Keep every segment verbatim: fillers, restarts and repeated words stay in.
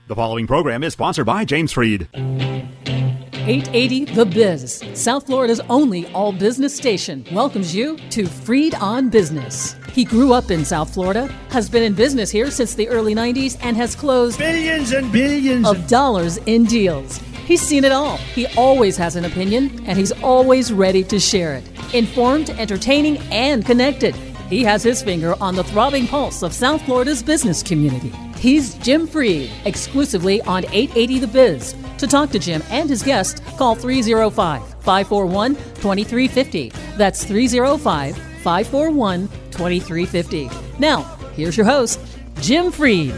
The following program is sponsored by James Freed. eight eighty The Biz, South Florida's only all-business station, welcomes you to Freed on Business. He grew up in South Florida, has been in business here since the early nineties, and has closed billions and billions of dollars in deals. He's seen it all. He always has an opinion, and he's always ready to share it. Informed, entertaining, and connected. He has his finger on the throbbing pulse of South Florida's business community. He's Jim Freed, exclusively on eight eighty The Biz. To talk to Jim and his guest, call three oh five, five four one, two three five oh. That's three oh five, five four one, two three five oh. Now, here's your host, Jim Freed.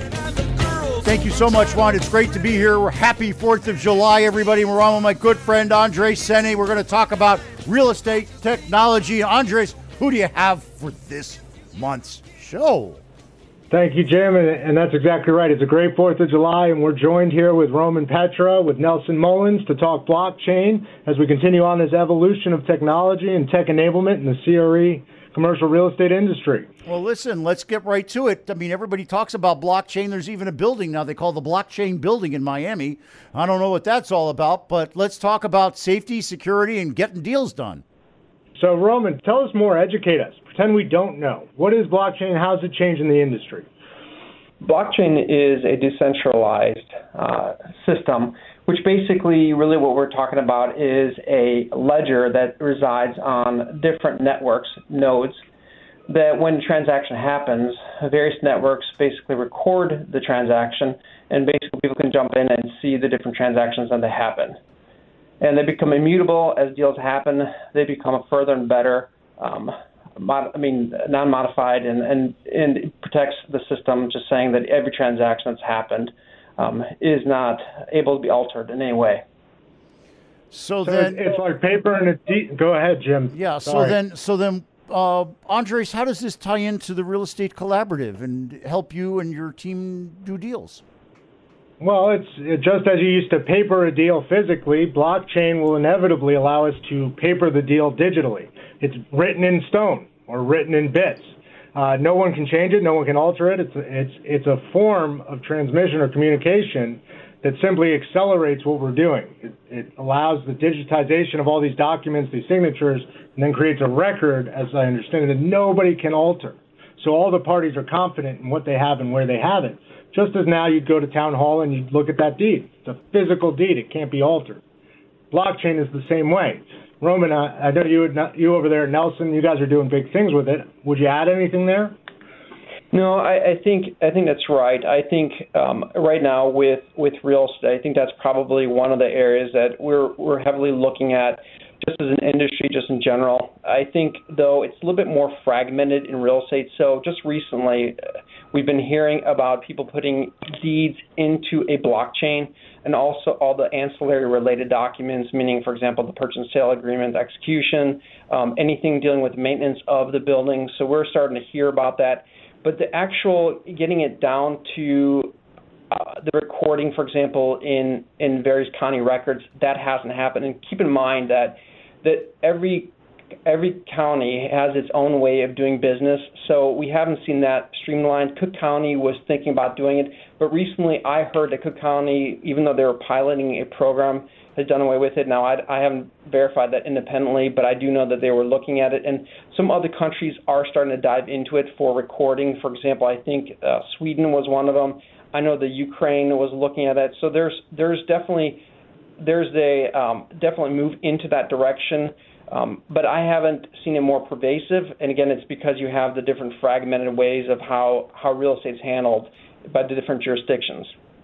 Thank you so much, Juan. It's great to be here. We're happy fourth of July, everybody. We're on with my good friend, Andres Sene. We're going to talk about real estate, technology. Andres, who do you have for this month's show? Thank you, Jim, and, and that's exactly right. It's a great fourth of July, and we're joined here with Roman Petra, with Nelson Mullins to talk blockchain as we continue on this evolution of technology and tech enablement in the C R E commercial real estate industry. Well, listen, let's get right to it. I mean, everybody talks about blockchain. There's even a building now they call the Blockchain Building in Miami. I don't know what that's all about, but let's talk about safety, security, and getting deals done. So, Roman, tell us more, educate us. Pretend we don't know. What is blockchain? How does it change in the industry? Blockchain is a decentralized uh, system, which basically really what we're talking about is a ledger that resides on different networks, nodes, that when a transaction happens, various networks basically record the transaction, and basically people can jump in and see the different transactions that they happen. And they become immutable as deals happen. They become further and better, um, mod- I mean, non-modified, and, and, and it protects the system, just saying that every transaction that's happened um, is not able to be altered in any way. So, so then, it's like paper and it's de- go ahead, Jim. Yeah. So Sorry. then, so then, uh, Andres, how does this tie into the Real Estate Collaborative and help you and your team do deals? Well, it's it, just as you used to paper a deal physically, blockchain will inevitably allow us to paper the deal digitally. It's written in stone or written in bits. Uh, no one can change it. No one can alter it. It's it's it's a form of transmission or communication that simply accelerates what we're doing. It, it allows the digitization of all these documents, these signatures, and then creates a record, as I understand it, that nobody can alter. So all the parties are confident in what they have and where they have it. Just as now you'd go to town hall and you'd look at that deed. It's a physical deed. It can't be altered. Blockchain is the same way. Roman, I, I know you you over there at Nelson, you guys are doing big things with it. Would you add anything there? No, I, I think I think that's right. I think um, right now with, with real estate, I think that's probably one of the areas that we're we're heavily looking at just as an industry, just in general. I think, though, it's a little bit more fragmented in real estate. So just recently, uh, we've been hearing about people putting deeds into a blockchain and also all the ancillary related documents, meaning, for example, the purchase and sale agreement, execution, um, anything dealing with maintenance of the building. So we're starting to hear about that. But the actual getting it down to uh, the recording, for example, in, in various county records, that hasn't happened. And keep in mind that that every every county has its own way of doing business, so we haven't seen that streamlined. Cook County was thinking about doing it, but recently I heard that Cook County, even though they were piloting a program, has done away with it. Now, I, I haven't verified that independently, but I do know that they were looking at it, and some other countries are starting to dive into it for recording. For example, I think uh, Sweden was one of them. I know the Ukraine was looking at it, so there's there's definitely there's a um, definitely move into that direction, um, but I haven't seen it more pervasive. And again, it's because you have the different fragmented ways of how, how real estate is handled by the different jurisdictions.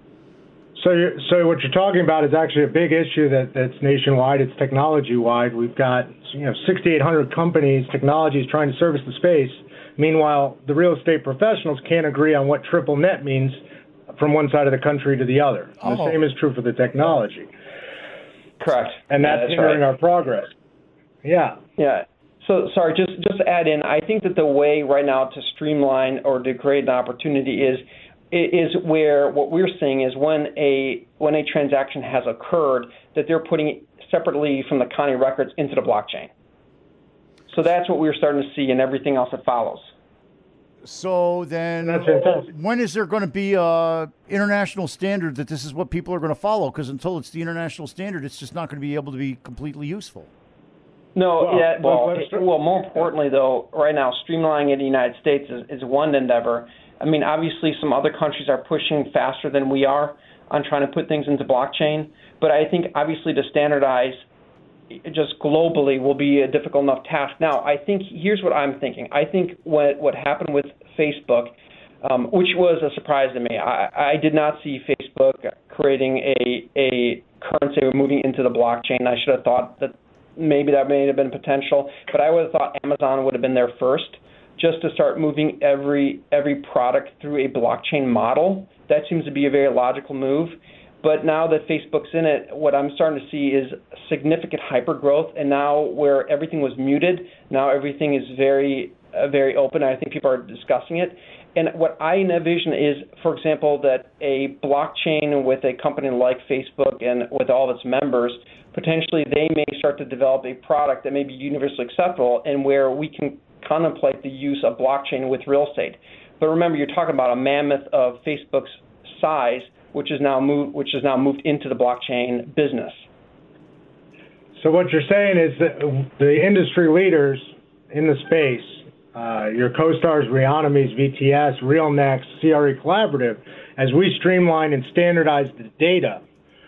So, you're, so what you're talking about is actually a big issue that, that's nationwide. It's technology-wide. We've got you know sixty-eight hundred companies, technologies trying to service the space. Meanwhile, the real estate professionals can't agree on what triple net means from one side of the country to the other. Oh. The same is true for the technology. Correct. And that's, yeah, that's hindering right. our progress. Yeah. Yeah. So, sorry, just, just to add in, I think that the way right now to streamline or to create an opportunity is is where what we're seeing is when a when a transaction has occurred, that they're putting it separately from the county records into the blockchain. So that's what we're starting to see and everything else that follows. So then, That's fantastic. when is there going to be a international standard that this is what people are going to follow? Because until it's the international standard, it's just not going to be able to be completely useful. No, Well, yeah, well, let's- it- well, more importantly, though, right now, streamlining in the United States is, is one endeavor. I mean, obviously, some other countries are pushing faster than we are on trying to put things into blockchain. But I think, obviously, to standardize just globally will be a difficult enough task. Now, I think here's what I'm thinking. I think what what happened with Facebook, um, which was a surprise to me. I, I did not see Facebook creating a a currency or moving into the blockchain. I should have thought that maybe that may have been potential, but I would have thought Amazon would have been there first, just to start moving every every product through a blockchain model. That seems to be a very logical move. But now that Facebook's in it, what I'm starting to see is significant hypergrowth. And now where everything was muted, now everything is very, uh, very open. I think people are discussing it. And what I envision is, for example, that a blockchain with a company like Facebook and with all of its members, potentially they may start to develop a product that may be universally acceptable and where we can contemplate the use of blockchain with real estate. But remember, you're talking about a mammoth of Facebook's size, which is now moved, which is now moved into the blockchain business. So what you're saying is that the industry leaders in the space, uh, your CoStars, Reonomies, V T S, RealNext, C R E Collaborative, as we streamline and standardize the data,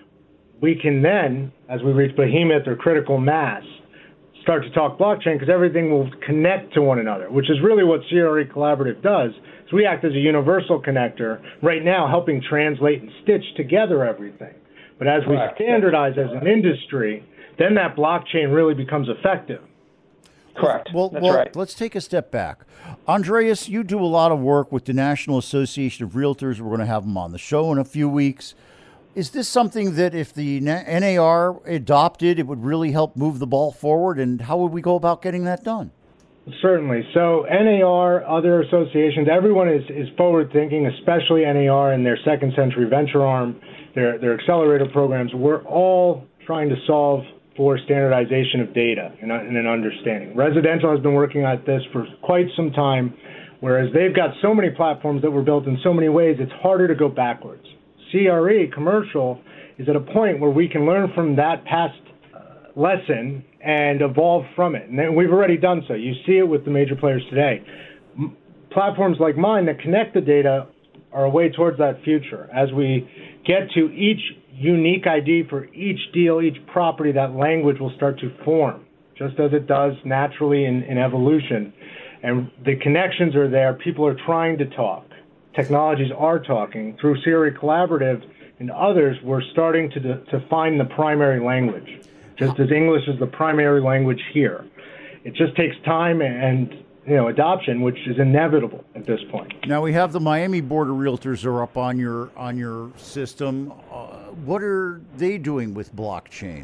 we can then, as we reach behemoth or critical mass, start to talk blockchain because everything will connect to one another, which is really what C R E Collaborative does. So we act as a universal connector right now, helping translate and stitch together everything. But as we standardize as an industry, then that blockchain really becomes effective. Correct. Well, That's well right. let's take a step back. Andreas, you do a lot of work with the National Association of Realtors. We're going to have them on the show in a few weeks. Is this something that if the N A R adopted, it would really help move the ball forward? And how would we go about getting that done? Certainly. So N A R, other associations, everyone is, is forward-thinking, especially N A R and their Second Century Venture Arm, their, their accelerator programs. We're all trying to solve for standardization of data and, and an understanding. Residential has been working at this for quite some time, whereas they've got so many platforms that were built in so many ways, it's harder to go backwards. C R E, commercial, is at a point where we can learn from that past uh, lesson and evolve from it. And we've already done so. You see it with the major players today. M- platforms like mine that connect the data are a way towards that future. As we get to each unique I D for each deal, each property, that language will start to form, just as it does naturally in, in evolution. And the connections are there. People are trying to talk. Technologies are talking. Through C R E Collaborative and others, we're starting to, to find the primary language, just as English is the primary language here. It just takes time and, you know, adoption, which is inevitable at this point. Now we have the Miami Board of Realtors are up on your on your system. Uh, what are they doing with blockchain?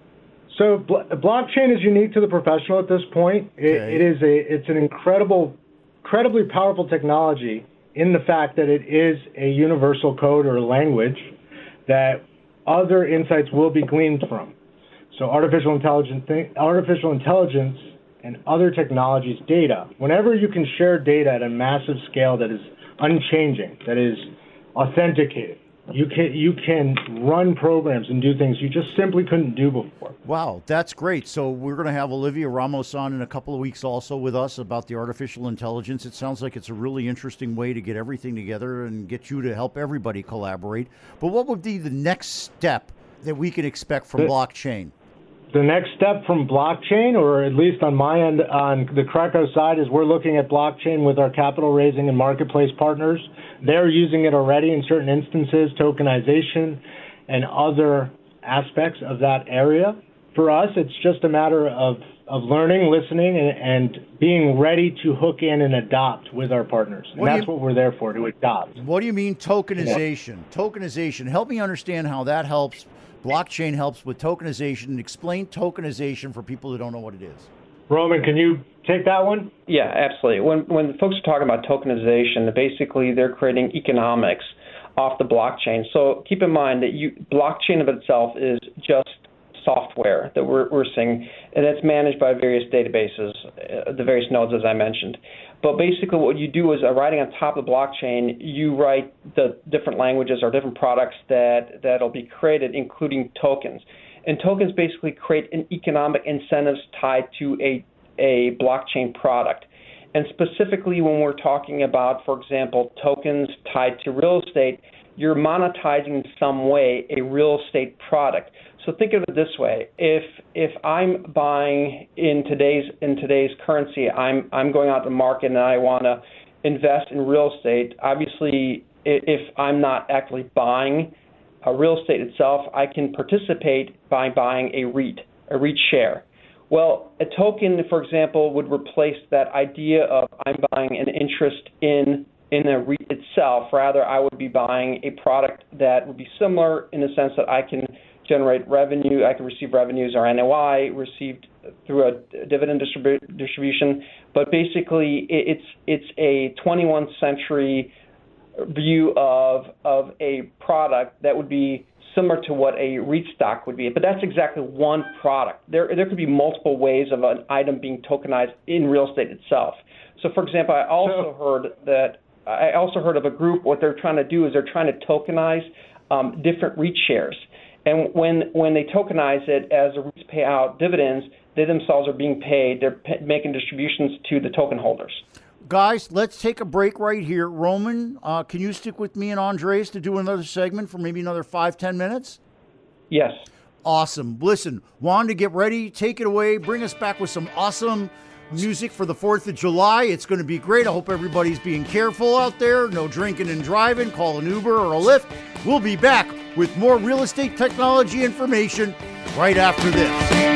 So bl- blockchain is unique to the professional at this point. It, Okay. it is a it's an incredible, incredibly powerful technology in the fact that it is a universal code or language that other insights will be gleaned from. So artificial intelligence, th- artificial intelligence and other technologies' data. Whenever you can share data at a massive scale that is unchanging, that is authenticated, you can you can run programs and do things you just simply couldn't do before. Wow, that's great. So we're going to have Olivia Ramos on in a couple of weeks also with us about the artificial intelligence. It sounds like it's a really interesting way to get everything together and get you to help everybody collaborate. But what would be the next step that we can expect from The- blockchain? The next step from blockchain, or at least on my end, on the Creco side, is we're looking at blockchain with our capital raising and marketplace partners. They're using it already in certain instances, tokenization and other aspects of that area. For us, it's just a matter of, of learning, listening, and, and being ready to hook in and adopt with our partners. And What do that's you- what we're there for, to adopt. What do you mean tokenization? Tokenization. Help me understand how that helps. Blockchain helps with tokenization. Explain tokenization for people who don't know what it is. Roman, can you take that one? Yeah, absolutely. When when folks are talking about tokenization, basically they're creating economics off the blockchain. So keep in mind that you blockchain of itself is just software that we're, we're seeing, and it's managed by various databases, uh, the various nodes, as I mentioned. But basically what you do is uh, writing on top of the blockchain, you write the different languages or different products that, that'll be created, including tokens. And tokens basically create an economic incentives tied to a, a blockchain product. And specifically when we're talking about, for example, tokens tied to real estate, you're monetizing in some way a real estate product. So think of it this way: if if I'm buying in today's in today's currency, I'm I'm going out to the market and I want to invest in real estate. Obviously, if I'm not actually buying a real estate itself, I can participate by buying a REIT, a REIT share. Well, a token, for example, would replace that idea of I'm buying an interest in in a REIT itself. Rather, I would be buying a product that would be similar in the sense that I can generate revenue, I can receive revenues or N O I received through a dividend distribu- distribution. But basically, it's it's a twenty-first century view of of a product that would be similar to what a REIT stock would be. But that's exactly one product. There there could be multiple ways of an item being tokenized in real estate itself. So, for example, I also so, heard that I also heard of a group. What they're trying to do is they're trying to tokenize um, different REIT shares. And when when they tokenize it as a REITs pay out dividends, they themselves are being paid. They're p- making distributions to the token holders. Guys, let's take a break right here. Roman, uh, can you stick with me and Andres to do another segment for maybe another five, ten minutes? Yes. Awesome. Listen, Wanda, get ready. Take it away. Bring us back with some awesome music for the fourth of July. It's going to be great. I hope everybody's being careful out there. No drinking and driving. Call an Uber or a Lyft. We'll be back with more real estate technology information right after this.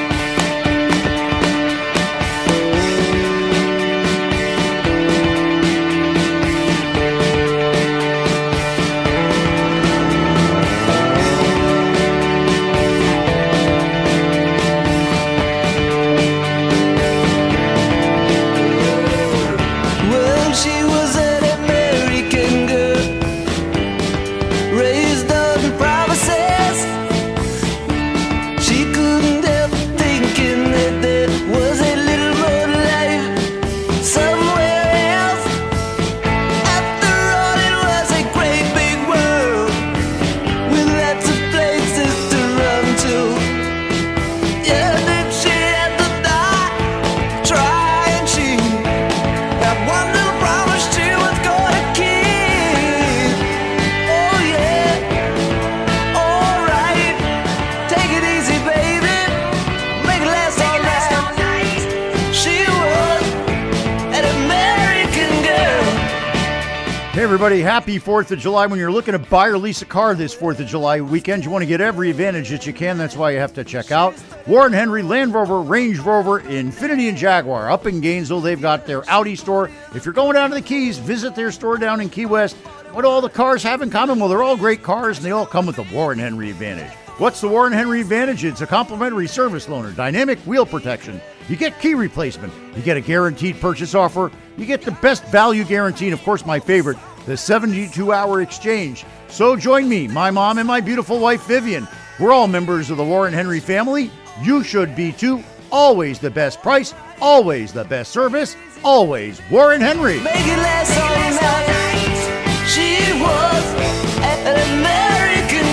Everybody, happy fourth of July. When you're looking to buy or lease a car this fourth of July weekend, you want to get every advantage that you can. That's why you have to check out Warren Henry, Land Rover, Range Rover, Infiniti, and Jaguar. Up in Gainesville, they've got their Audi store. If you're going down to the Keys, visit their store down in Key West. What do all the cars have in common? Well, they're all great cars, and they all come with the Warren Henry Advantage. What's the Warren Henry Advantage? It's a complimentary service loaner, dynamic wheel protection. You get key replacement. You get a guaranteed purchase offer. You get the best value guarantee, and of course, my favorite, the seventy-two hour exchange. So join me, my mom, and my beautiful wife, Vivian. We're all members of the Warren Henry family. You should be too. Always the best price, always the best service, always Warren Henry. Make it last all night. She was an American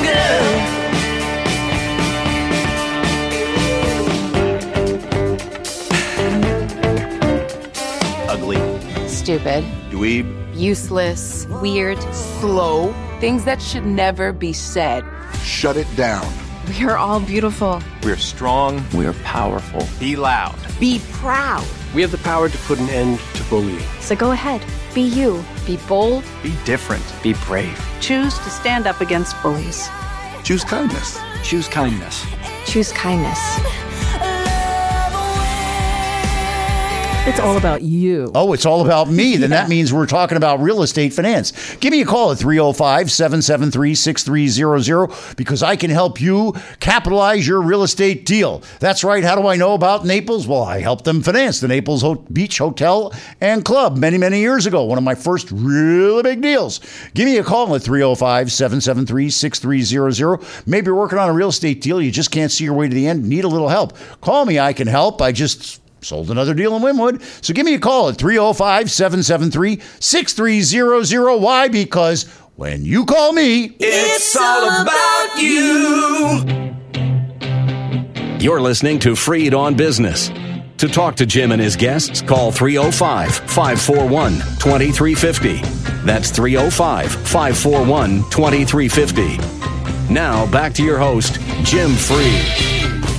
girl. Ugly. Stupid. Dweeb. Useless, weird, slow, things that should never be said. Shut it down. We are all beautiful. We're strong. We're powerful. Be loud. Be proud. We have the power to put an end to bullying. So go ahead. Be you. Be bold. Be different. Be brave. Choose to stand up against bullies. Choose kindness. Choose kindness. Choose kindness. It's all about you. Oh, it's all about me. Then Yeah. that means we're talking about real estate finance. Give me a call at three oh five, seven seven three, six three zero zero because I can help you capitalize your real estate deal. That's right. How do I know about Naples? Well, I helped them finance the Naples Ho- Beach Hotel and Club many, many years ago. One of my first really big deals. Give me a call at three oh five, seven seven three, six three zero zero. Maybe you're working on a real estate deal. You just can't see your way to the end. Need a little help. Call me. I can help. I just sold another deal in Wynwood. So give me a call at three oh five, seven seven three, six three zero zero. Why? Because when you call me, it's all about you. You're listening to Freed on Business. To talk to Jim and his guests, call three oh five, five four one, two three five oh. That's three oh five, five four one, two three five oh. Now, back to your host, Jim Freed.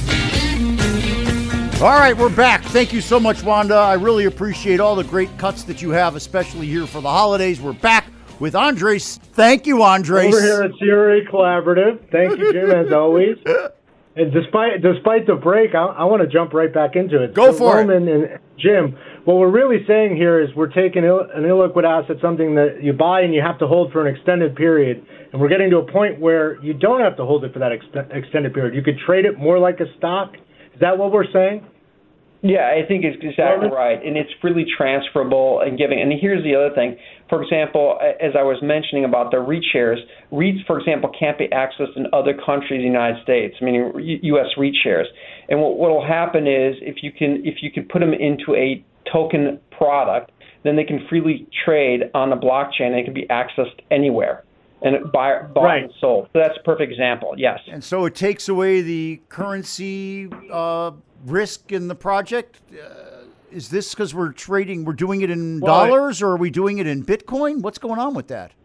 all right, we're back. Thank you so much, Wanda. I really appreciate all the great cuts that you have, especially here for the holidays. We're back with Andres. Thank you, Andres. Over here at C R A Collaborative. Thank you, Jim, as always. And despite despite the break, I, I want to jump right back into it. Go so for Roman it. And Jim, what we're really saying here is we're taking Ill, an illiquid asset, something that you buy and you have to hold for an extended period, and we're getting to a point where you don't have to hold it for that ex- extended period. You could trade it more like a stock. Is that what we're saying? Yeah, I think it's exactly right, and it's freely transferable and giving. And here's the other thing. For example, as I was mentioning about the REIT shares, REITs, for example, can't be accessed in other countries in the United States, meaning U S REIT shares. And what will happen is if you can if you can put them into a token product, then they can freely trade on the blockchain. They can be accessed anywhere and buy, bought Right. and sold. So that's a perfect example, yes. And so it takes away the currency uh, risk in the project. Uh, is this because we're trading, we're doing it in Well, dollars, or are we doing it in Bitcoin? What's going on with that?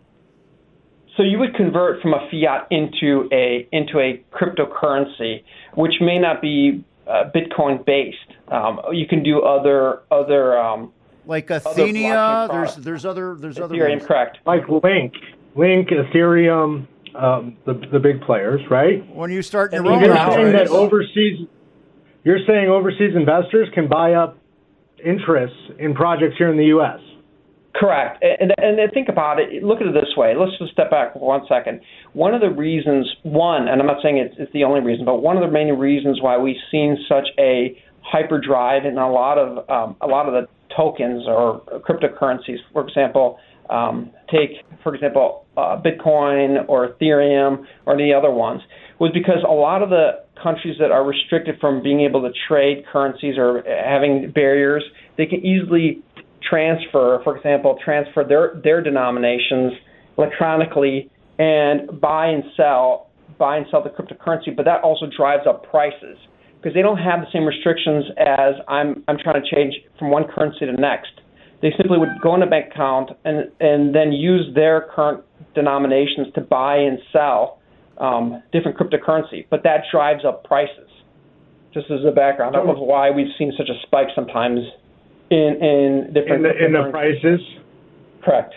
So you would convert from a fiat into a into a cryptocurrency, which may not be uh, Bitcoin based. Um, you can do other other um, like blockchain Athenia. There's products. there's other there's other Ethereum, ones. correct? Like Link, Link, Ethereum, um, the the big players, right? When you start your And own You're now, saying enterprise. that overseas, you're saying overseas investors can buy up interests in projects here in the U S. Correct. And, and and think about it. Look at it this way. Let's just step back for one second. One of the reasons, one, and I'm not saying it's, it's the only reason, but one of the main reasons why we've seen such a hyperdrive in a lot of um, a lot of the tokens or cryptocurrencies. For example, um, take for example uh, Bitcoin or Ethereum or the other ones, was because a lot of the countries that are restricted from being able to trade currencies or having barriers, they can easily transfer, for example, transfer their, their denominations electronically and buy and sell, buy and sell the cryptocurrency, but that also drives up prices because they don't have the same restrictions as I'm I'm trying to change from one currency to the next. They simply would go in a bank account and, and then use their current denominations to buy and sell um, different cryptocurrency, but that drives up prices. Just as a background, that was why we've seen such a spike sometimes in in different in the, in the prices. Correct.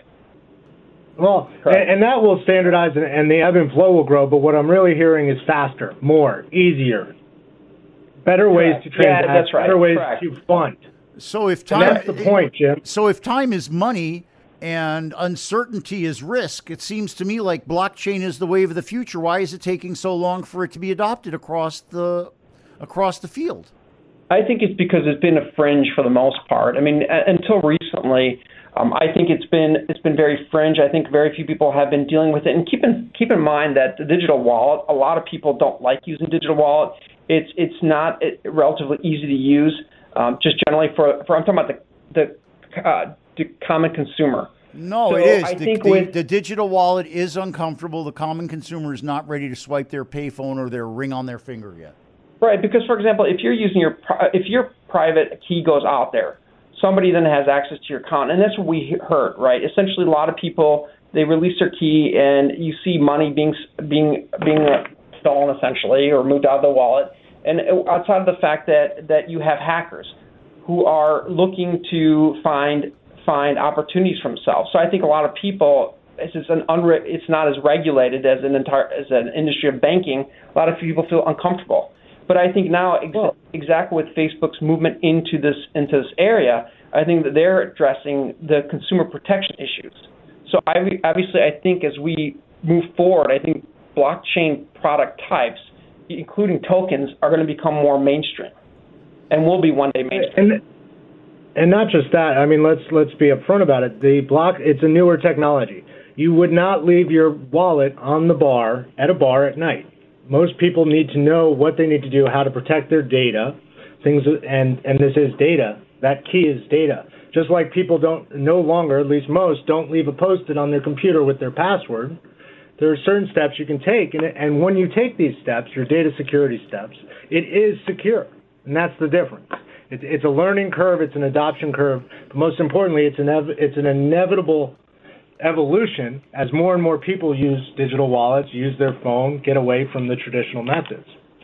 Well, Correct. And, and that will standardize, and, and the ebb and flow will grow. But what I'm really hearing is faster, more, easier, better ways Correct. to transact, Yeah, that's right. better ways Correct. to fund. So if And time, that's the point, Jim. So if time is money and uncertainty is risk, it seems to me like blockchain is the wave of the future. Why is it taking so long for it to be adopted across the across the field? I think it's because it's been a fringe for the most part. I mean, a- until recently, um, I think it's been it's been very fringe. I think very few people have been dealing with it. And keep in keep in mind that the digital wallet, a lot of people don't like using digital wallet. It's it's not it, relatively easy to use. Um, just generally for, for I'm talking about the the, uh, the common consumer. No, So it is. I the, think the, with- the digital wallet is uncomfortable. The common consumer is not ready to swipe their payphone or their ring on their finger yet. Right, because for example, if you're using your pri- if your private key goes out there, somebody then has access to your account, and that's what we heard. Right, essentially, a lot of people they release their key, and you see money being being being stolen essentially or moved out of the wallet. And outside of the fact that, that you have hackers who are looking to find find opportunities for themselves. So I think a lot of people, it's just an unre- it's not as regulated as an entire as an industry of banking. A lot of people feel uncomfortable. But I think now ex- exactly with Facebook's movement into this into this area, I think that they're addressing the consumer protection issues. So I, obviously, I think as we move forward, I think blockchain product types, including tokens, are going to become more mainstream, and will be one day mainstream. And, and not just that. I mean, let's let's be upfront about it. The block, it's a newer technology. You would not leave your wallet on the bar at a bar at night. Most people need to know what they need to do, how to protect their data, things, and and this is data. That key is data. Just like people don't no longer, at least most, don't leave a Post-it on their computer with their password. There are certain steps you can take, and and when you take these steps, your data security steps, it is secure, and that's the difference. It's it's a learning curve, it's an adoption curve, but most importantly, it's an ev- it's an inevitable evolution as more and more people use digital wallets, use their phone, get away from the traditional methods.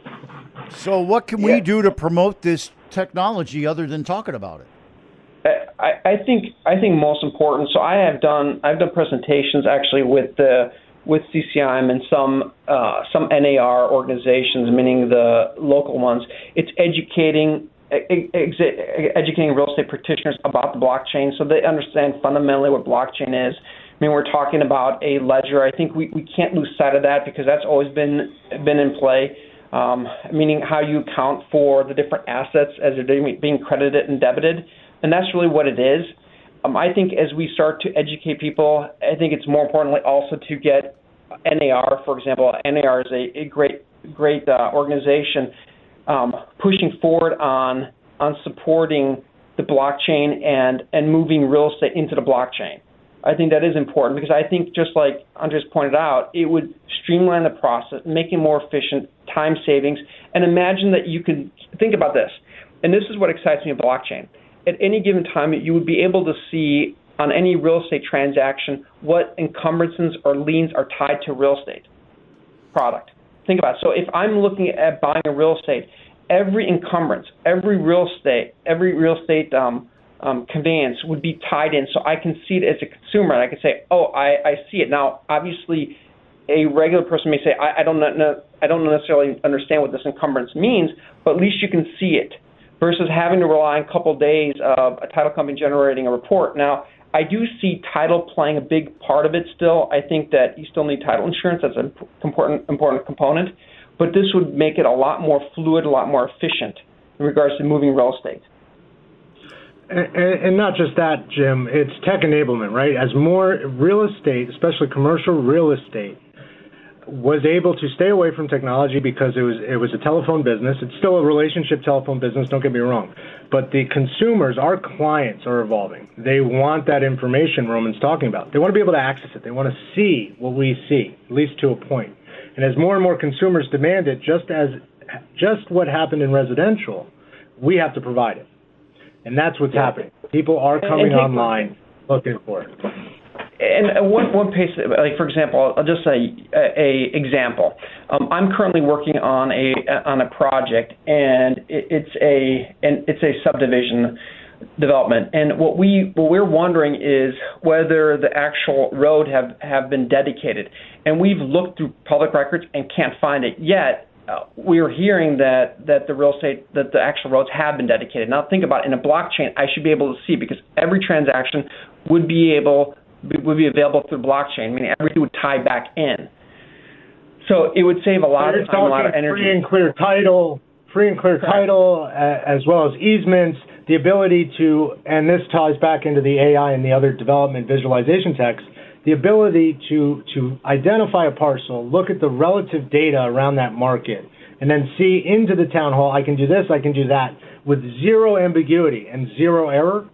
So what can yeah. we do to promote this technology other than talking about it? I, I think I think most important. So I have done I've done presentations actually with the with C C I M and some uh, some N A R organizations, meaning the local ones. It's educating ex- educating real estate practitioners about the blockchain so they understand fundamentally what blockchain is. I mean, we're talking about a ledger. I think we, we can't lose sight of that because that's always been been in play, um, meaning how you account for the different assets as they're being credited and debited. And that's really what it is. Um, I think as we start to educate people, I think it's more importantly also to get N A R, for example. N A R is a, a great great uh, organization um, pushing forward on on supporting the blockchain and, and moving real estate into the blockchain. I think that is important because I think just like Andres pointed out, it would streamline the process, make it more efficient, time savings, and imagine that you can think about this. And this is what excites me about blockchain. At any given time, you would be able to see on any real estate transaction what encumbrances or liens are tied to real estate product. Think about it. So if I'm looking at buying a real estate, every encumbrance, every real estate, every real estate um, um, conveyance would be tied in, so I can see it as a consumer, and I can say, "Oh, I, I see it." Now, obviously, a regular person may say, "I, I don't know, I don't necessarily understand what this encumbrance means," but at least you can see it. Versus having to rely on a couple days of a title company generating a report. Now, I do see title playing a big part of it still. I think that you still need title insurance. That's an important important component. But this would make it a lot more fluid, a lot more efficient in regards to moving real estate. And, and not just that, Jim, it's tech enablement, right? As more real estate, especially commercial real estate, was able to stay away from technology because it was it was a telephone business. It's still a relationship telephone business, don't get me wrong. But the consumers, our clients, are evolving. They want that information Roman's talking about. They want to be able to access it. They want to see what we see, at least to a point. And as more and more consumers demand it, just as just what happened in residential, we have to provide it. And that's what's yeah. happening. People are coming and, and online looking for it. And one one piece, like for example, I'll just say a, a example. Um, I'm currently working on a on a project, and it, it's a and it's a subdivision development. And what we what we're wondering is whether the actual road have, have been dedicated. And we've looked through public records and can't find it yet. Uh, we're hearing that, that the real estate, that the actual roads have been dedicated. Now think about it. In a blockchain, I should be able to see because every transaction would be able would be available through the blockchain, meaning everything would tie back in. So it would save a lot of time, a lot of energy. Free and clear title, free and clear Correct. title, uh, as well as easements, the ability to, and this ties back into the A I and the other development visualization techs, the ability to, to identify a parcel, look at the relative data around that market, and then see into the town hall, I can do this, I can do that, with zero ambiguity and zero error.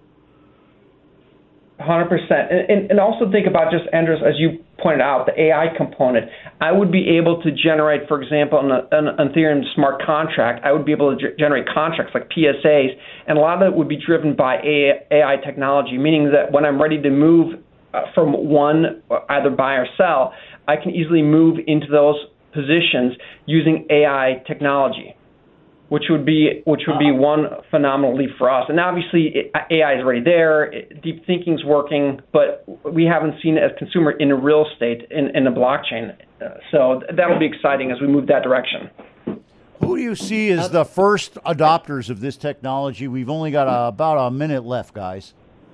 one hundred percent. And, and, and also think about just, Andres, as you pointed out, the A I component. I would be able to generate, for example, an, an Ethereum smart contract, I would be able to g- generate contracts like P S As, and a lot of it would be driven by A I technology, meaning that when I'm ready to move uh, from one, either buy or sell, I can easily move into those positions using A I technology, which would be which would be one phenomenal leap for us. And obviously, it, A I is already there. It, deep thinking's working, but we haven't seen it as consumer in a real estate in, in the blockchain. Uh, so that'll be exciting as we move that direction. Who do you see as the first adopters of this technology? We've only got a, about a minute left, guys.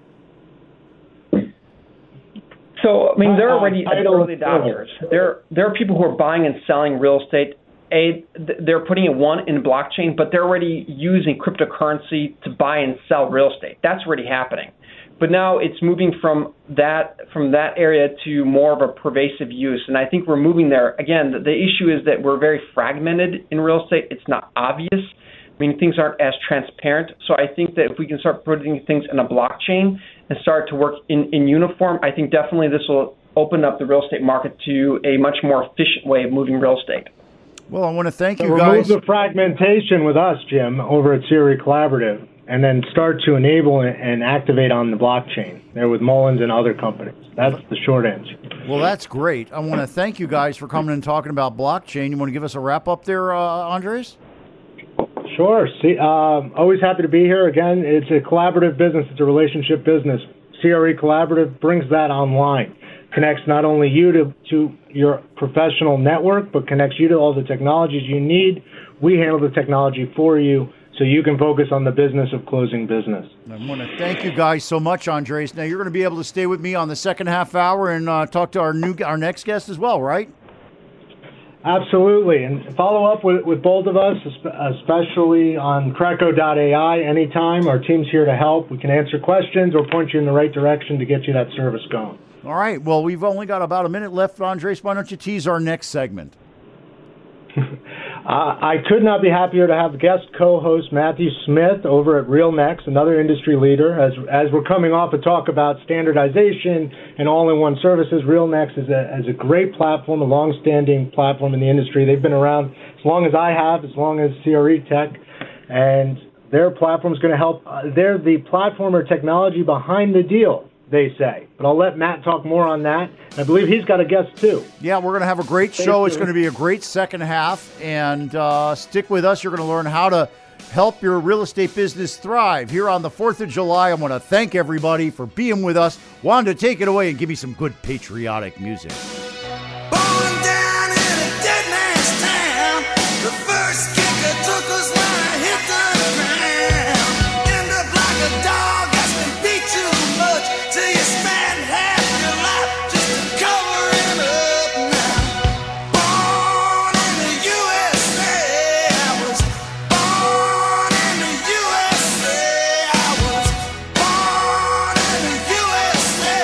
So, I mean, they're already Uh, early adopters. There, there are people who are buying and selling real estate. A, they're putting it, one, in blockchain, but they're already using cryptocurrency to buy and sell real estate. That's already happening. But now it's moving from that from that area to more of a pervasive use. And I think we're moving there. Again, the, the issue is that we're very fragmented in real estate. It's not obvious. I mean, things aren't as transparent. So I think that if we can start putting things in a blockchain and start to work in, in uniform, I think definitely this will open up the real estate market to a much more efficient way of moving real estate. Well, I want to thank so you remove guys. the fragmentation with us, Jim, over at C R E Collaborative, and then start to enable and activate on the blockchain there with Mullins and other companies. That's the short answer. Well, that's great. I want to thank you guys for coming and talking about blockchain. You want to give us a wrap up there, uh, Andres? Sure. See, um, always happy to be here. Again, it's a collaborative business. It's a relationship business. C R E Collaborative brings that online. Connects not only you to, to your professional network, but connects you to all the technologies you need. We handle the technology for you so you can focus on the business of closing business. I want to thank you guys so much, Andres. Now, you're going to be able to stay with me on the second half hour and uh, talk to our new our next guest as well, right? Absolutely. And follow up with, with both of us, especially on Creco dot A I anytime. Our team's here to help. We can answer questions or point you in the right direction to get you that service going. All right. Well, we've only got about a minute left, Andres. Why don't you tease our next segment? Uh, I could not be happier to have guest co-host Matthew Smith over at RealNext, another industry leader. As as we're coming off a talk about standardization and all-in-one services, RealNext is a, is a great platform, a long-standing platform in the industry. They've been around as long as I have, as long as C R E Tech, and their platform is going to help. Uh, they're the platform or technology behind the deal, they say. But I'll let Matt talk more on that. I believe he's got a guest, too. Yeah, we're going to have a great show. It's going to be a great second half. And uh, stick with us. You're going to learn how to help your real estate business thrive. Here on the fourth of July, I want to thank everybody for being with us. Wanda, take it away and give me some good patriotic music. Born down in a dead man's town, the first kicker took us when I hit the ground. End up like a dog that's been beat too much till you spend half your life just covering up now. Born in the U S A, I was born in the U S A, I was born in the U S A,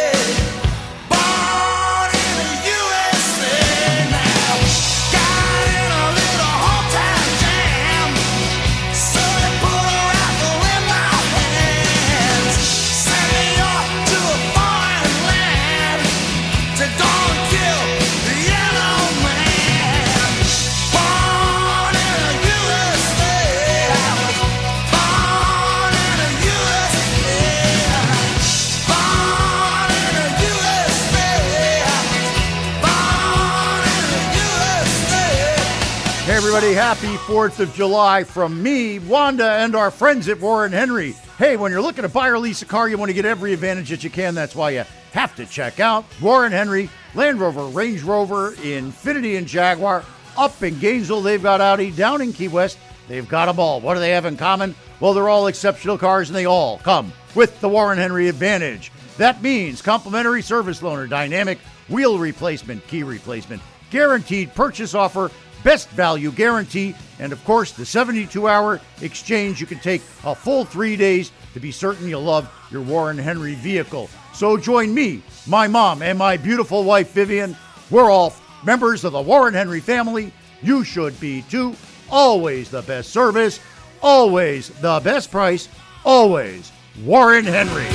born in the U S A now. Got in a little hometown jam, so they put a rifle in my hands, sent me off to a foreign land to go and kill the yellow man. Born in the U S A, I was born in the U S A, born in the U S A, I was born in the U S A. Hey, everybody, happy fourth of July from me, Wanda, and our friends at Warren Henry. Hey, when you're looking to buy or lease a car, you want to get every advantage that you can. That's why you have to check out Warren Henry, Land Rover, Range Rover, Infiniti, and Jaguar. Up in Gainesville, they've got Audi. Down in Key West, they've got them all. What do they have in common? Well, they're all exceptional cars, and they all come with the Warren Henry advantage. That means complimentary service loaner, dynamic wheel replacement, key replacement, guaranteed purchase offer, best value guarantee, and of course the seventy-two hour exchange. You can take a full three days to be certain you'll love your Warren Henry vehicle. So join me, my mom, and my beautiful wife Vivian. We're all members of the Warren Henry family. You should be too. Always the best service, always the best price, always Warren Henry.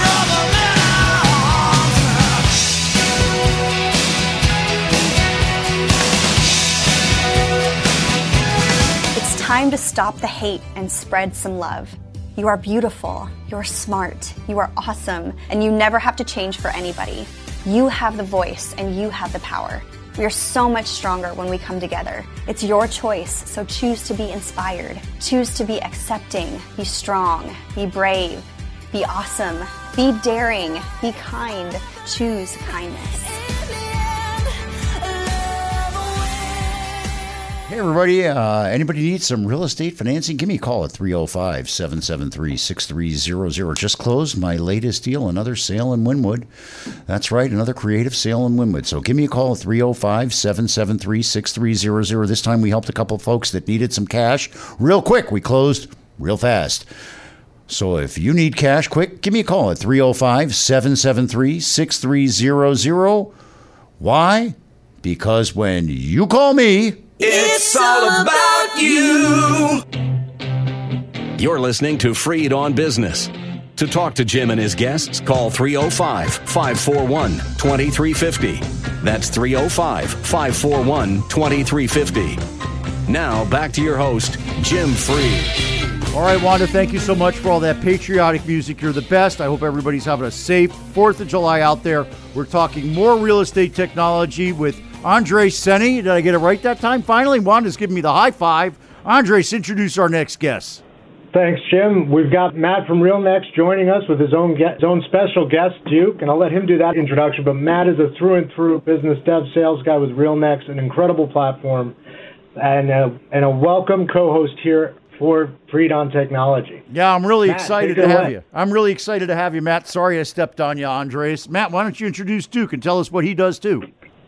It's time to stop the hate and spread some love. You are beautiful, you're smart, you are awesome, and you never have to change for anybody. You have the voice and you have the power. We are so much stronger when we come together. It's your choice, so choose to be inspired. Choose to be accepting, be strong, be brave, be awesome, be daring, be kind. Choose kindness. Hey, everybody. Uh, anybody needs some real estate financing? Give me a call at three oh five, seven seven three, six three zero zero. Just closed my latest deal, another sale in Wynwood. That's right, another creative sale in Wynwood. So give me a call at three oh five, seven seven three, six three zero zero. This time we helped a couple folks that needed some cash real quick. We closed real fast. So if you need cash quick, give me a call at three oh five, seven seven three, six three zero zero. Why? Because when you call me, it's all about you. You're listening to Freed on Business. To talk to Jim and his guests, call three oh five, five four one, two three five oh. That's three oh five, five four one, two three five oh. Now, back to your host, Jim Freed. All right, Wanda, thank you so much for all that patriotic music. You're the best. I hope everybody's having a safe fourth of July out there. We're talking more real estate technology with Andres Seni. Did I get it right that time? Finally, Wanda's giving me the high five. Andres, introduce our next guest. Thanks, Jim. We've got Matt from RealNext joining us with his own get, his own special guest, Duke, and I'll let him do that introduction. But Matt is a through-and-through business dev sales guy with RealNext, an incredible platform, and a, and a welcome co-host here for Freed on Technology. Yeah, I'm really Matt, excited to have you. I'm really excited to have you, Matt. Sorry I stepped on you, Andres. Matt, why don't you introduce Duke and tell us what he does too?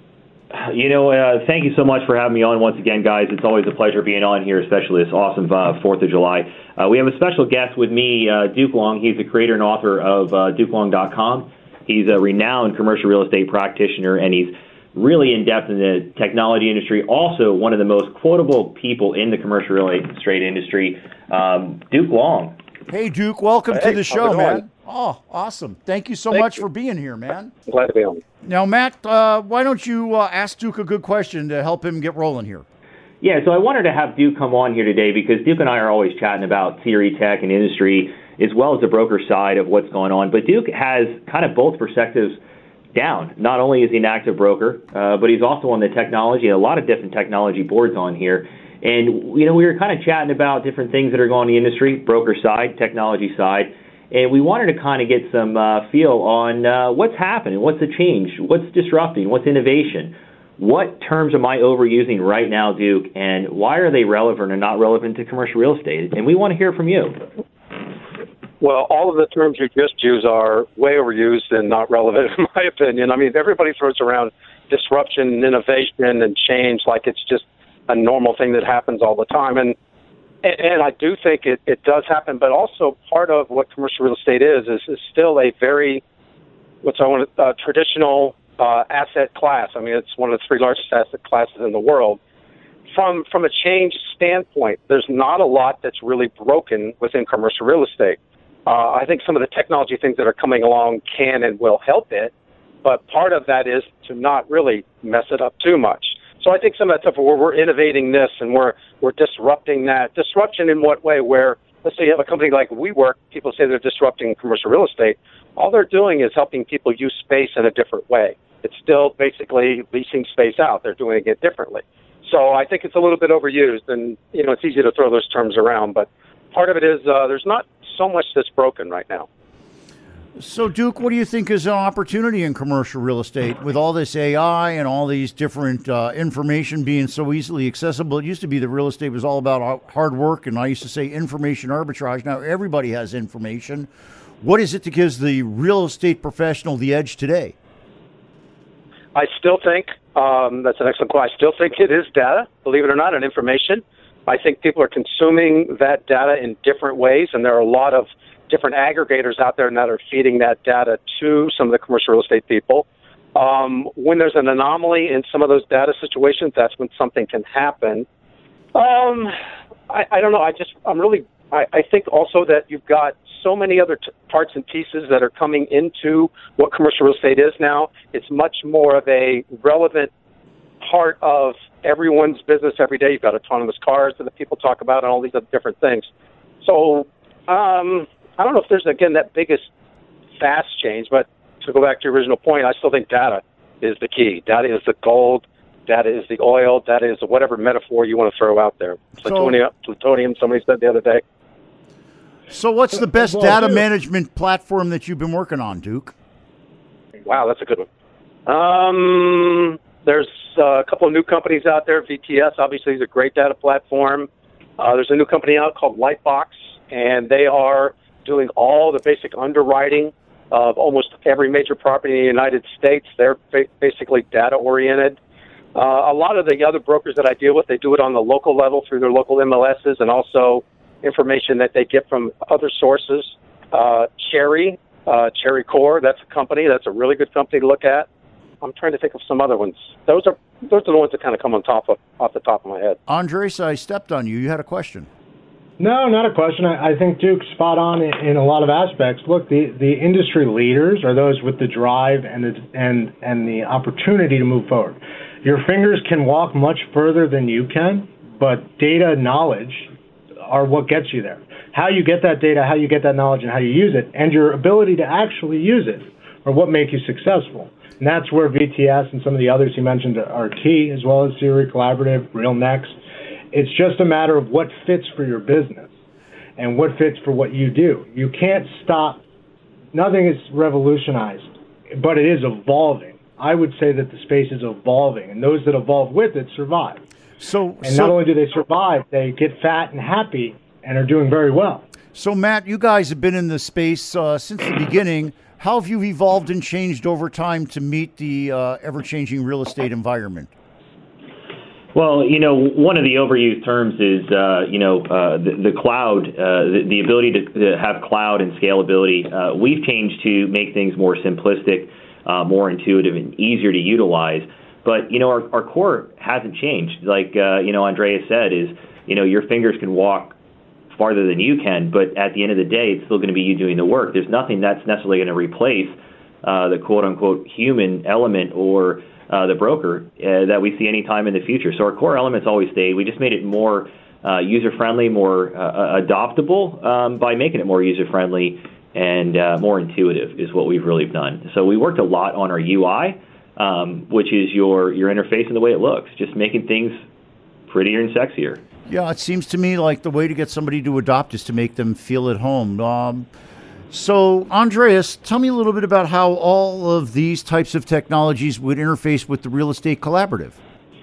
You know, uh, thank you so much for having me on once again, guys. It's always a pleasure being on here, especially this awesome uh, fourth of July. Uh, we have a special guest with me, uh, Duke Long. He's the creator and author of uh, Duke Long dot com. He's a renowned commercial real estate practitioner, and he's really in-depth in the technology industry. Also, one of the most quotable people in the commercial real estate industry, um, Duke Long. Hey, Duke, welcome hey, to the show, man. man. Oh, awesome. Thank you so Thank much you. for being here, man. Glad to be on. Now, Matt, uh, why don't you uh, ask Duke a good question to help him get rolling here? Yeah, so I wanted to have Duke come on here today because Duke and I are always chatting about C R E tech and industry as well as the broker side of what's going on. But Duke has kind of both perspectives down. Not only is he an active broker, uh, but he's also on the technology, a lot of different technology boards on here. And, you know, we were kind of chatting about different things that are going on in the industry, broker side, technology side. And we wanted to kind of get some uh, feel on uh, what's happening, what's the change, what's disrupting, what's innovation. What terms am I overusing right now, Duke, and why are they relevant or not relevant to commercial real estate? And we want to hear from you. Well, all of the terms you just used are way overused and not relevant, in my opinion. I mean, everybody throws around disruption and innovation and change like it's just a normal thing that happens all the time. And and I do think it, it does happen, but also part of what commercial real estate is is, is still a very, what's I want uh, traditional uh, asset class. I mean, it's one of the three largest asset classes in the world. From from a change standpoint, there's not a lot that's really broken within commercial real estate. Uh, I think some of the technology things that are coming along can and will help it, but part of that is to not really mess it up too much. So I think some of that stuff where we're innovating this and we're we're disrupting that. Disruption in what way? Where, let's say you have a company like WeWork, people say they're disrupting commercial real estate. All they're doing is helping people use space in a different way. It's still basically leasing space out. They're doing it differently. So I think it's a little bit overused, and you know it's easy to throw those terms around, but part of it is uh, there's not so much that's broken right now. So, Duke, what do you think is an opportunity in commercial real estate with all this A I and all these different uh, information being so easily accessible? It used to be that real estate was all about hard work, and I used to say information arbitrage. Now everybody has information. What is it that gives the real estate professional the edge today? I still think, um, that's an excellent question. I still think it is data, believe it or not, and information. I think people are consuming that data in different ways, and there are a lot of different aggregators out there that are feeding that data to some of the commercial real estate people. Um, when there's an anomaly in some of those data situations, that's when something can happen. Um, I, I don't know. I just, I'm really, I, I think also that you've got so many other t- parts and pieces that are coming into what commercial real estate is now. It's much more of a relevant part of everyone's business every day. You've got autonomous cars that people talk about and all these other different things. So, um, I don't know if there's, again, that biggest fast change, but to go back to your original point, I still think data is the key. Data is the gold. Data is the oil. Data is whatever metaphor you want to throw out there. Plutonium, so, plutonium somebody said the other day. So what's the best well, data Duke. management platform that you've been working on, Duke? Wow, that's a good one. Um, there's uh, a couple of new companies out there. V T S, obviously, is a great data platform. Uh, there's a new company out called Lightbox, and they are doing all the basic underwriting of almost every major property in the United States. They're ba- basically data-oriented. Uh, a lot of the other brokers that I deal with, they do it on the local level through their local M L Ss and also information that they get from other sources. Uh, Cherry, uh, Cherry Core, that's a company. That's a really good company to look at. I'm trying to think of some other ones. Those are those are the ones that kind of come on top of off the top of my head. Andres, I stepped on you. You had a question. No, not a question. I, I think Duke's spot on in, in a lot of aspects. Look, the, the industry leaders are those with the drive and the, and and the opportunity to move forward. Your fingers can walk much further than you can, but data and knowledge are what gets you there. How you get that data, how you get that knowledge, and how you use it, and your ability to actually use it are what make you successful. And that's where V T S and some of the others you mentioned are key, as well as Siri Collaborative, RealNext. It's just a matter of what fits for your business and what fits for what you do. You can't stop. Nothing is revolutionized, but it is evolving. I would say that the space is evolving, and those that evolve with it survive. So, and so, not only do they survive, they get fat and happy and are doing very well. So, Matt, you guys have been in the space uh, since the beginning. How have you evolved and changed over time to meet the uh, ever-changing real estate environment? Well, you know, one of the overused terms is, uh, you know, uh, the, the cloud, uh, the, the ability to, to have cloud and scalability. Uh, we've changed to make things more simplistic, uh, more intuitive, and easier to utilize. But, you know, our, our core hasn't changed. Like, uh, you know, Andreas said, is, you know, your fingers can walk farther than you can, but at the end of the day, it's still going to be you doing the work. There's nothing that's necessarily going to replace uh, the quote-unquote human element or Uh, the broker uh, that we see anytime in the future. So our core elements always stay. We just made it more uh, user-friendly, more uh, adoptable um, by making it more user-friendly and uh, more intuitive is what we've really done. So we worked a lot on our U I, um, which is your, your interface and the way it looks, just making things prettier and sexier. Yeah, it seems to me like the way to get somebody to adopt is to make them feel at home. Um, So, Andreas, tell me a little bit about how all of these types of technologies would interface with the Real Estate Collaborative.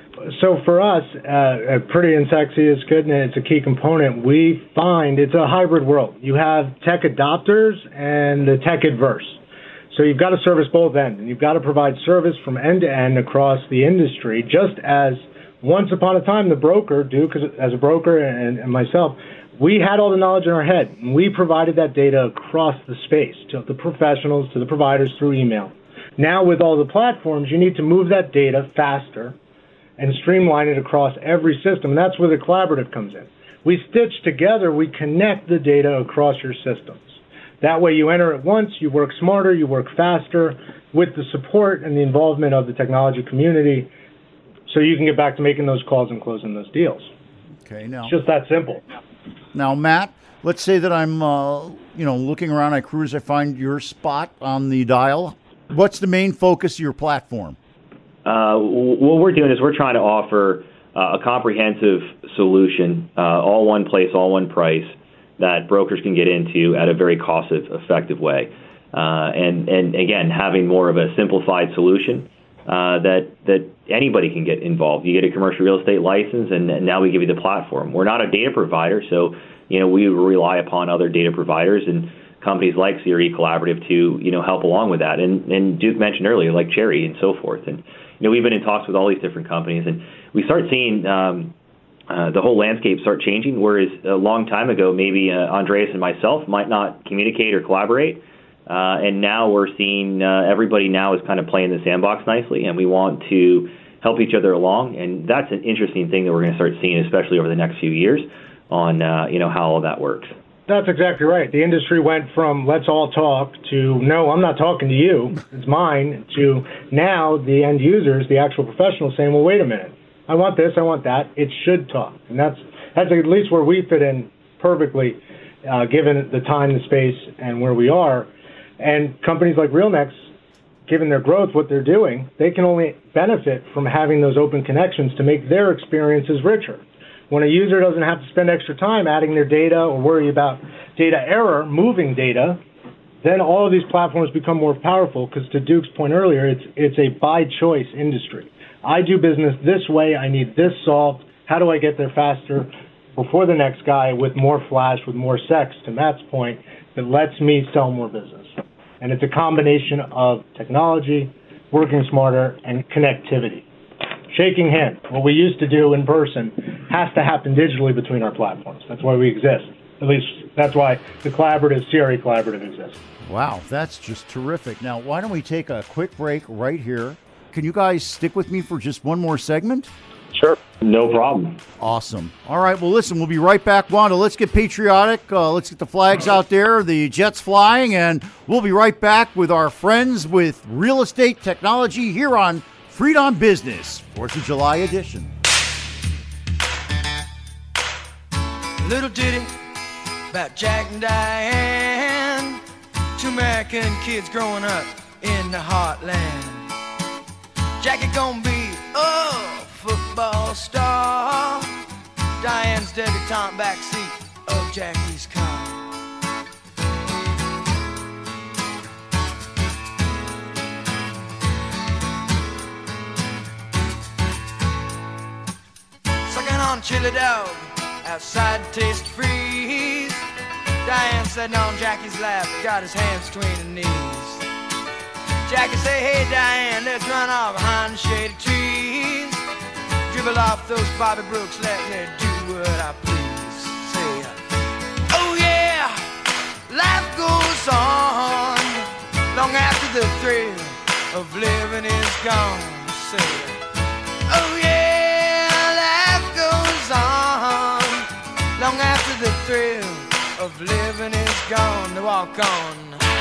So for us, uh, Pretty and Sexy is good, and it's a key component. We find it's a hybrid world. You have tech adopters and the tech adverse. So you've got to service both ends, and you've got to provide service from end to end across the industry, just as once upon a time the broker, Duke as a broker and, and myself, we had all the knowledge in our head, and we provided that data across the space to the professionals, to the providers through email. Now with all the platforms, you need to move that data faster and streamline it across every system. And that's where the collaborative comes in. We stitch together, we connect the data across your systems. That way you enter it once, you work smarter, you work faster with the support and the involvement of the technology community so you can get back to making those calls and closing those deals. Okay, now it's just that simple. Now, Matt, let's say that I'm, uh, you know, looking around, I cruise, I find your spot on the dial. What's the main focus of your platform? Uh, what we're doing is we're trying to offer uh, a comprehensive solution, uh, all one place, all one price, that brokers can get into at a very cost-effective way. Uh, and, and, again, having more of a simplified solution uh, that that anybody can get involved. You get a commercial real estate license, and, and now we give you the platform. We're not a data provider, so you know we rely upon other data providers and companies like Siri Collaborative to you know help along with that. And, and Duke mentioned earlier, like Cherry and so forth. And you know we've been in talks with all these different companies, and we start seeing um, uh, the whole landscape start changing. Whereas a long time ago, maybe uh, Andreas and myself might not communicate or collaborate. Uh, and now we're seeing uh, everybody now is kind of playing the sandbox nicely, and we want to help each other along. And that's an interesting thing that we're going to start seeing, especially over the next few years, on uh, you know how all that works. That's exactly right. The industry went from let's all talk to no, I'm not talking to you, it's mine, to now the end users, the actual professionals saying, well, wait a minute, I want this, I want that. It should talk. And that's that's at least where we fit in perfectly, uh, given the time, the space, and where we are. And companies like RealNext, given their growth, what they're doing, they can only benefit from having those open connections to make their experiences richer. When a user doesn't have to spend extra time adding their data or worry about data error, moving data, then all of these platforms become more powerful because, to Duke's point earlier, it's it's a by-choice industry. I do business this way. I need this solved. How do I get there faster before the next guy with more flash, with more sex, to Matt's point, that lets me sell more business? And it's a combination of technology, working smarter, and connectivity. Shaking hands, what we used to do in person, has to happen digitally between our platforms. That's why we exist. At least that's why the collaborative, C R E Collaborative exists. Wow, that's just terrific. Now, why don't we take a quick break right here? Can you guys stick with me for just one more segment? Sure. No problem. Awesome. All right, well, listen, we'll be right back. Wanda, let's get patriotic. Uh, let's get the flags out there, the jets flying, and we'll be right back with our friends with Real Estate Technology here on Freed on Business, fourth of July edition. Little ditty about Jack and Diane, two American kids growing up in the heartland. Jackie gonna be a football star, Diane's debutante backseat of Jackie's car. Sucking on chili dog outside the taste freeze, Diane sitting on Jackie's lap, got his hands between her knees. Jackie say, hey Diane, let's run off behind the shady trees, dribble off those Bobby Brooks, let me do what I please. Say, oh yeah, life goes on long after the thrill of living is gone. Say, oh yeah, life goes on long after the thrill of living is gone. To walk on.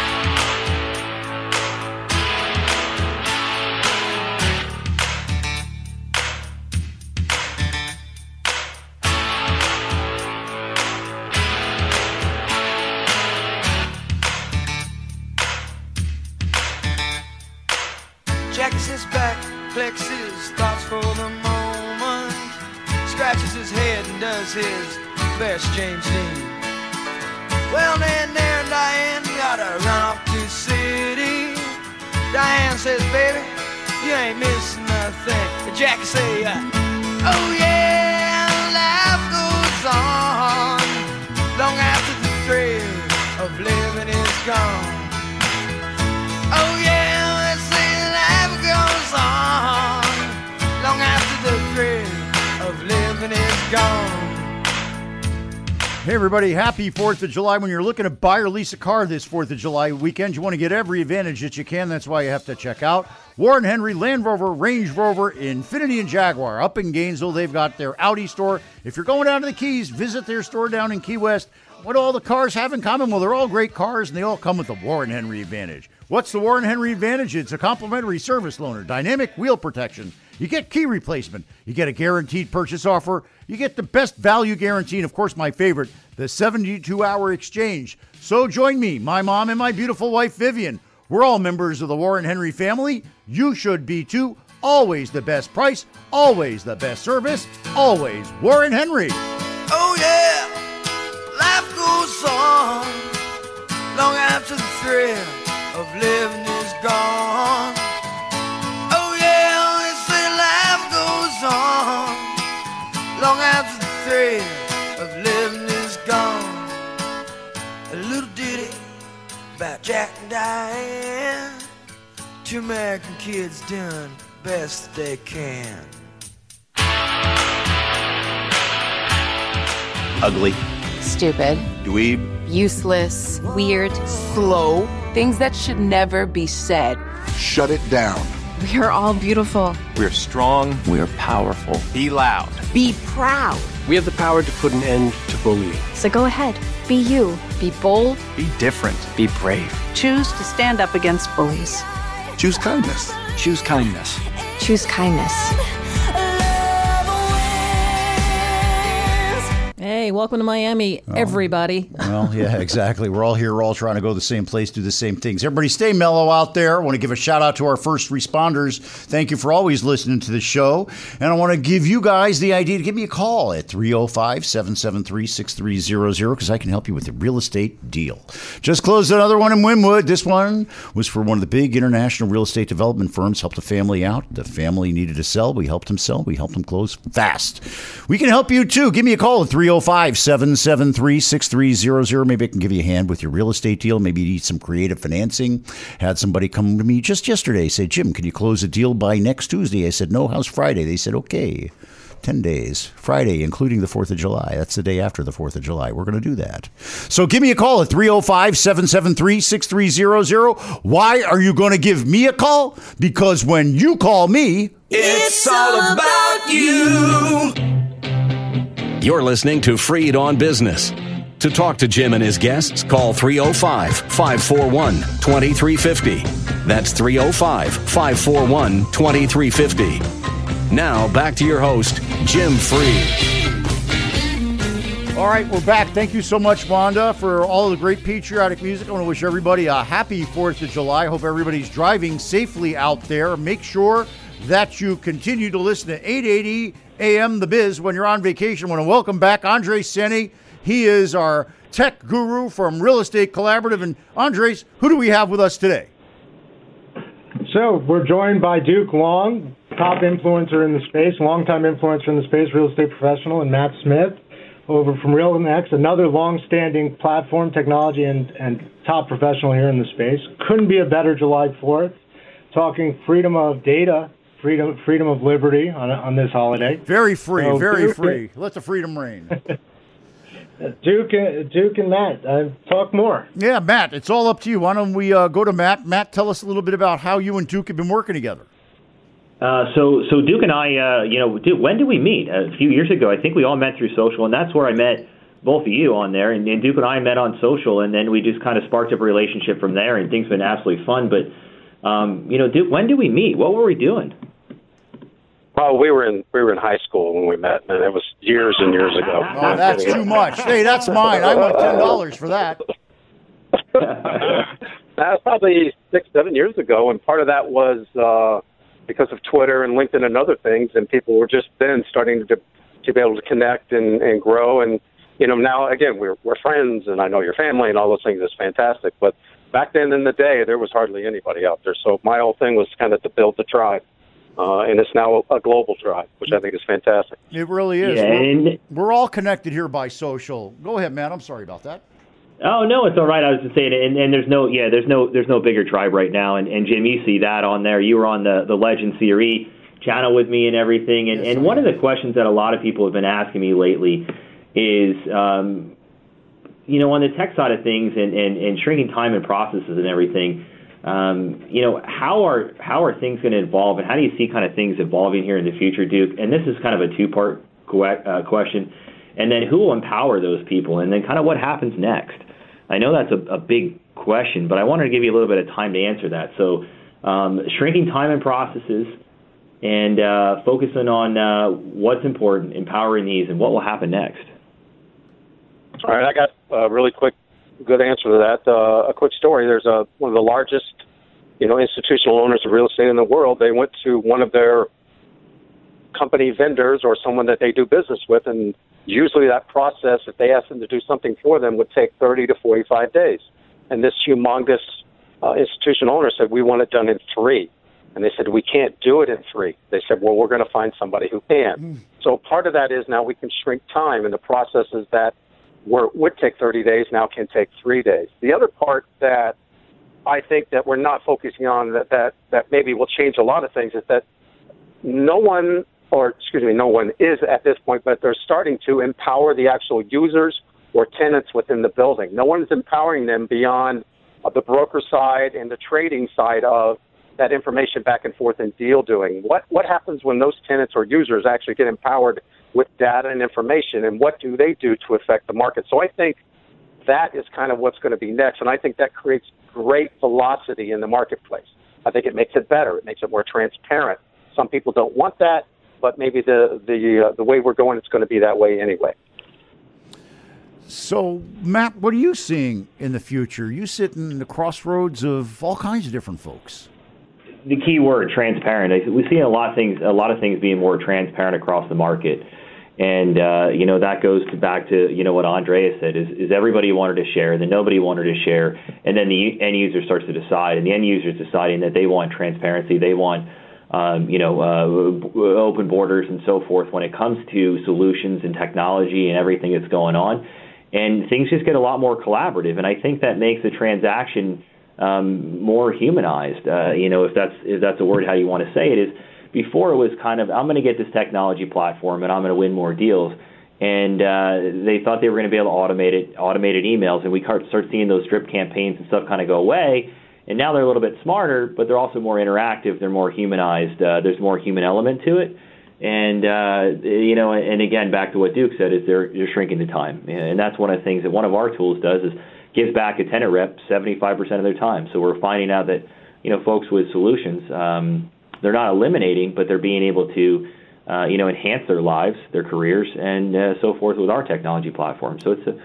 Jackie sits back, collects his thoughts for the moment, scratches his head and does his best James Dean. Well, then there Diane gotta run off to the city. Diane says, baby, you ain't missing nothing. Jackie say, uh, oh yeah, life goes on long after the thrill of living is gone. Oh yeah, let's say life goes on long after the thrill of living is gone. Hey, everybody. Happy fourth of July. When you're looking to buy or lease a car this fourth of July weekend, you want to get every advantage that you can. That's why you have to check out Warren Henry, Land Rover, Range Rover, Infiniti, and Jaguar. Up in Gainesville, they've got their Audi store. If you're going down to the Keys, visit their store down in Key West. What do all the cars have in common? Well, they're all great cars, and they all come with the Warren Henry Advantage. What's the Warren Henry Advantage? It's a complimentary service loaner, dynamic wheel protection. You get key replacement. You get a guaranteed purchase offer. You get the best value guarantee. And, of course, my favorite, the seventy-two hour exchange. So join me, my mom, and my beautiful wife, Vivian. We're all members of the Warren Henry family. You should be, too. Always the best price. Always the best service. Always Warren Henry. Oh, yeah. Life goes on long after the thrill of living is gone. Oh yeah, they say life goes on long after the thrill of living is gone. A little ditty about Jack and Diane, two American kids doing the best they can. Ugly. Stupid. Dweeb. Useless. Weird. Slow. Things that should never be said. Shut it down. We are all beautiful. We're strong. We're powerful. Be loud. Be proud. We have the power to put an end to bullying. So go ahead. Be you. Be bold. Be different. Be brave. Choose to stand up against bullies. Choose kindness. Choose kindness. Choose kindness. Hey, Hey, welcome to Miami, Oh. everybody. Well, yeah, exactly. We're all here. We're all trying to go to the same place, do the same things. Everybody stay mellow out there. I want to give a shout out to our first responders. Thank you for always listening to the show. And I want to give you guys the idea to give me a call at three oh five, seven seven three, six three zero zero because I can help you with a real estate deal. Just closed another one in Wynwood. This one was for one of the big international real estate development firms. Helped a family out. The family needed to sell. We helped them sell. We helped them close fast. We can help you too. Give me a call at three oh five, seven seven three, six three zero zero. Maybe I can give you a hand with your real estate deal. Maybe you need some creative financing. Had somebody come to me just yesterday, say, Jim, can you close a deal by next Tuesday? I said, no, how's Friday? They said, okay. ten days, Friday, including the fourth of July. That's the day after the fourth of July. We're going to do that. So give me a call at three oh five, seven seven three, six three zero zero. Why are you going to give me a call? Because when you call me, it's all about you. You're listening to Freed on Business. To talk to Jim and his guests, call three oh five, five four one, two three five oh. That's three oh five, five four one, two three five oh. Now, back to your host, Jim Freed. all right, we're back. Thank you so much, Wanda, for all the great patriotic music. I want to wish everybody a happy fourth of July. I hope everybody's driving safely out there. Make sure that you continue to listen to eight eighty A M The Biz when you're on vacation. I want to welcome back Andres Sene. He is our tech guru from Real Estate Collaborative. And Andres, who do we have with us today? So we're joined by Duke Long, top influencer in the space, longtime influencer in the space, real estate professional, and Matt Smith over from RealNext, another long-standing platform, technology, and, and top professional here in the space. Couldn't be a better July fourth. Talking freedom of data, freedom freedom of liberty on on this holiday. Very free, so very Duke, free. Let the freedom reign. Duke, Duke and Matt, uh, talk more. Yeah, Matt, it's all up to you. Why don't we uh, go to Matt? Matt, tell us a little bit about how you and Duke have been working together. Uh, so, so Duke and I, uh, you know, Duke, when did we meet? A few years ago. I think we all met through social, and that's where I met both of you on there. And, and Duke and I met on social, and then we just kind of sparked up a relationship from there, and things have been absolutely fun. But, um, you know, Duke, when did we meet? What were we doing? Well, we were in we were in high school when we met, and it was years and years ago. Oh, that's too much. Hey, that's mine. I want ten dollars for that. That was probably six, seven years ago, and part of that was uh, because of Twitter and LinkedIn and other things, and people were just then starting to to be able to connect and, and grow. And you know, now again, we're we're friends, and I know your family and all those things is fantastic. But back then in the day, there was hardly anybody out there. So my whole thing was kind of to build the tribe. Uh, and it's now a global tribe, which I think is fantastic. It really is. Yeah, we're, and- we're all connected here by social. Go ahead, Matt. I'm sorry about that. Oh no, it's all right. I was just saying, and, and there's no, yeah, there's no, there's no bigger tribe right now. And, and Jim, you see that on there. You were on the the Legend C R E channel with me and everything. And, Yes, and one of the questions that a lot of people have been asking me lately is, um, you know, on the tech side of things and, and, and shrinking time and processes and everything. Um, you know, how are how are things going to evolve, and how do you see kind of things evolving here in the future, Duke? And this is kind of a two-part que- uh, question. And then who will empower those people? And then kind of what happens next? I know that's a, a big question, but I wanted to give you a little bit of time to answer that. So um, shrinking time and processes and uh, focusing on uh, what's important, empowering these, and what will happen next. All right, I got a really quick, good answer to that. Uh, a quick story. There's a one of the largest, you know, institutional owners of real estate in the world. They went to one of their company vendors or someone that they do business with, and usually that process, if they asked them to do something for them, would take thirty to forty-five days. And this humongous uh, institution owner said, we want it done in three. And they said, we can't do it in three. They said, well, we're going to find somebody who can. Mm. So part of that is now we can shrink time, and the processes that were, would take thirty days now can take three days. The other part that I think that we're not focusing on that, that, that maybe will change a lot of things is that no one, or excuse me, no one is at this point, but they're starting to empower the actual users or tenants within the building. No one is empowering them beyond uh, the broker side and the trading side of that information back and forth and deal doing. What what happens when those tenants or users actually get empowered with data and information, and what do they do to affect the market? So I think that is kind of what's going to be next, and I think that creates great velocity in the marketplace. I think it makes it better. It makes it more transparent. Some people don't want that, but maybe the the uh, the way we're going, it's going to be that way anyway. So, Matt, what are you seeing in the future? You sit in the crossroads of all kinds of different folks. The key word, transparent. We see a lot of things, a lot of things being more transparent across the market. And, uh, you know, that goes to back to, you know, what Andreas said, is, is everybody wanted to share, then nobody wanted to share, and then the end user starts to decide, and the end user is deciding that they want transparency, they want, um, you know, uh, open borders and so forth when it comes to solutions and technology and everything that's going on. And things just get a lot more collaborative, and I think that makes the transaction um, more humanized. Uh, you know, if that's if that's a word, how you want to say it is. Before it was kind of, I'm going to get this technology platform and I'm going to win more deals, and uh, they thought they were going to be able to automate it, automated emails, and we start seeing those drip campaigns and stuff kind of go away. And now they're a little bit smarter, but they're also more interactive. They're more humanized. Uh, there's more human element to it. And, uh, you know, and again, back to what Duke said, is they're, they're shrinking the time. And that's one of the things that one of our tools does, is gives back a tenant rep seventy-five percent of their time. So we're finding out that, you know, folks with solutions, um, they're not eliminating, but they're being able to, uh, you know, enhance their lives, their careers, and uh, so forth with our technology platform. So it's a,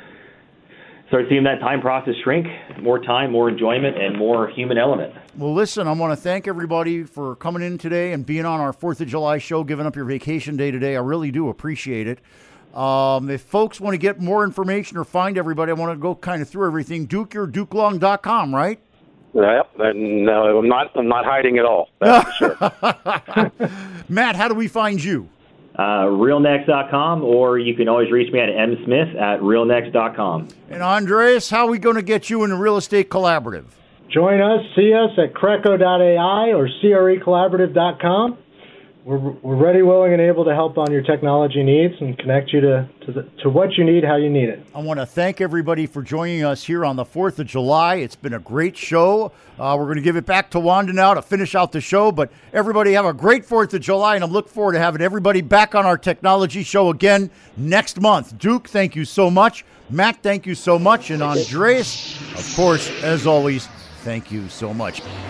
start seeing that time process shrink, more time, more enjoyment, and more human element. Well, listen, I want to thank everybody for coming in today and being on our fourth of July show, giving up your vacation day today. I really do appreciate it. Um, if folks want to get more information or find everybody, I want to go kind of through everything. Duke, you're duke long dot com, right? Yep. No, I'm not. I'm not hiding at all. That's for sure. Matt, how do we find you? Uh, real next dot com, or you can always reach me at m smith at real next dot com. And Andreas, how are we going to get you in the Real Estate Collaborative? Join us, see us at creco dot a i or c r e collaborative dot com. We're, we're ready, willing, and able to help on your technology needs and connect you to to, the, to what you need, how you need it. I want to thank everybody for joining us here on the fourth of July. It's been a great show. Uh, we're going to give it back to Wanda now to finish out the show. But everybody have a great fourth of July, and I look forward to having everybody back on our technology show again next month. Duke, thank you so much. Matt, thank you so much. And Andreas, of course, as always, thank you so much.